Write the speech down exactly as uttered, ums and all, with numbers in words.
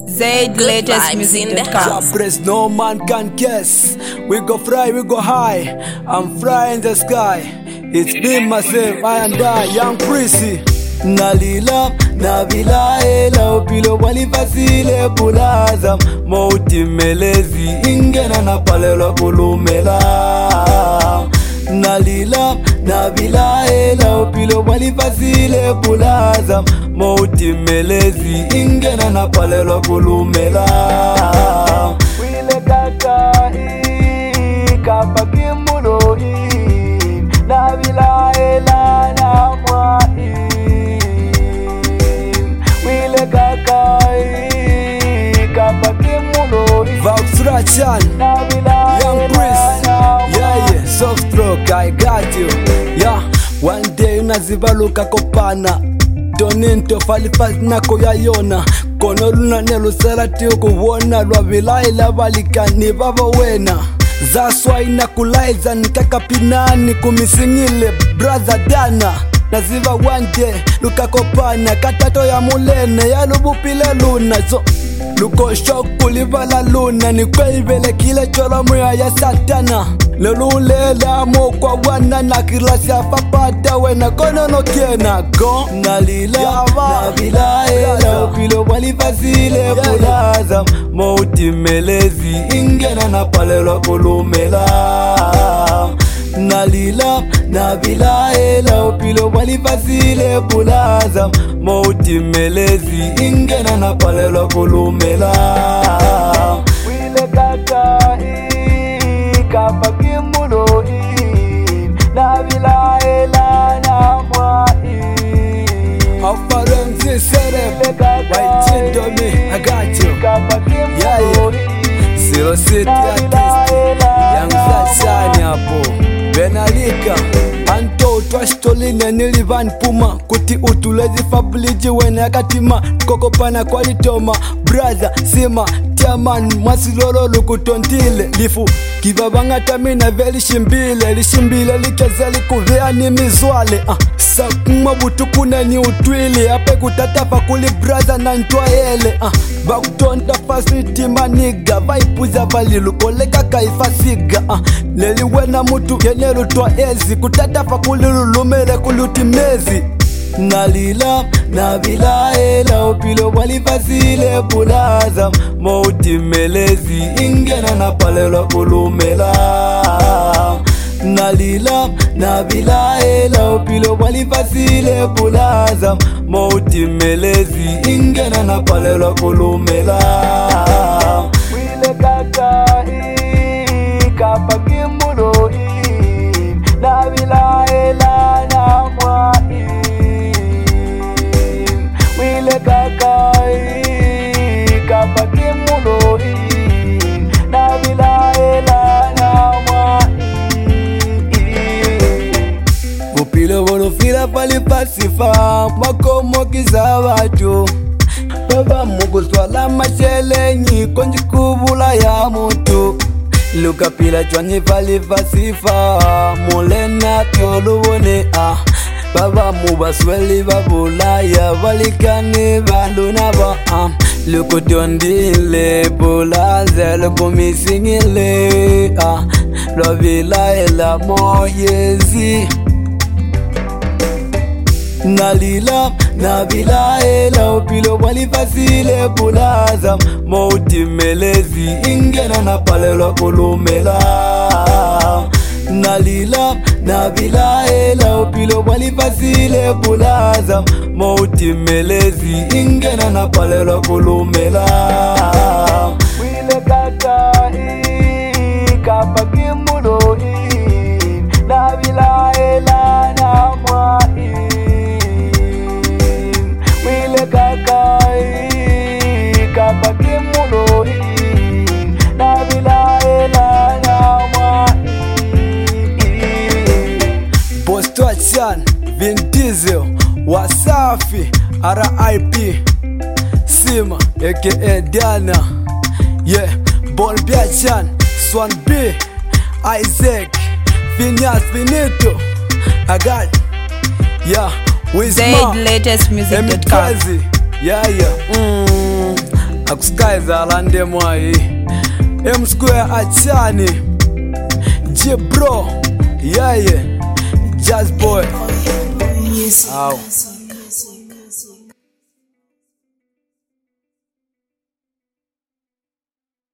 Z latest music dot com. Press no man can guess. We go fly, we go high. I'm fly in the sky. It's me, myself, I and I, young Prissy. Nalila, navila ela upilo walifasile bulaza mauti melezi ingena na palelo kulumela. Nalila, navila ela upilo walifasile bulaza mauti melezi ingena na palelo kulumela. Wile kaka i kapa kimulo i navila ela na mwa i Vauxrachan, young Prince, yeah yeah, soft stroke, I got you, yeah. One day unazivaluka kopana, doninto falifaz nako yayona, kono luna nelu salati ukuwona, lwavila ila valikani vavo wena. Zaswa inakulaiza nikaka pinani kumisingile brother dana. Naziva one day, luka kopana, katato ya mulene, ya lubupile luna so, luko shoku livala luna, ni kwevele kile cholo muya ya satana. Lelulela mo kwa wana na kilasi ya papata wena kono no kiena go. Nalila, navila ela upilo walifasile bulaza mauti melezi ingena na palelo kulumela. Nalila, navila ela upilo walifasile bulaza mauti melezi ingena na palelo kulumela. Wile kaka i kapa kimulo i navila ela na mwa i Afarenzi serep Waichindo me, I got you, yeah yeah. Zero City artist Young Flashani hapo Benalika Anto twashtoline nilivan puma kuti utulezi fabliji wene akatima kokopana kwa litoma brother sima tiaman masilolo lukutontile lifu kibabanga tamina veli shimbile lishimbile likezeli kuvea ni mizwale uh, sakuma butukune ni utwili ape kutatafa kuli brother na ntwaele uh, bakutonda fasiti maniga vaipuza valilu koleka kaifasiga uh, leliwena mutu yenelu twa ezi kutatafa kuli lulumele kulutimezi. Nalila, navila ela upilo walifasile bulaza mauti melezi ingena na palelo kulumela. Nalila, navila ela upilo walifasile bulaza mauti melezi ingena na palelo kulumela. Wile kaka i kapa kimulo i navila ela na mwa i Wile kaka i kapa kimulo i navila ela na mwa i Vupile volofila pali pasifa makomo kizavatu Baba mugu swala mashelenyi konji kubula ya mutu Luka pila chwanyi pali pasifa mulena tioluwone ah Baba mubasweli babulaya balikani baluna ba am Luko tiondile bulaze luko misingile ah Lovila ela moyezi Nalila, navila ela upilo walifasile bulaza mauti melezi ingena na palelo kulumela. Nalila, navila ela upilo walifasile bulaza mauti melezi ingena na palelo kulumela. Wile kaka i kapa kimulo i navila ela na mwa i Wile kaka i kapa kimulo i navila ela na mwa Posto Achan, Vin Diesel, Wasafi, R I P Sima, aka Diana, yeah, Bolby Achan, Swan B, Isaac, Phineas Finito, I got, yeah, Z latest music dot com. Yeah, yeah. Mm. akuskaiza alande mwai M Square achani J bro yeah yeah Jazz boy. Ow.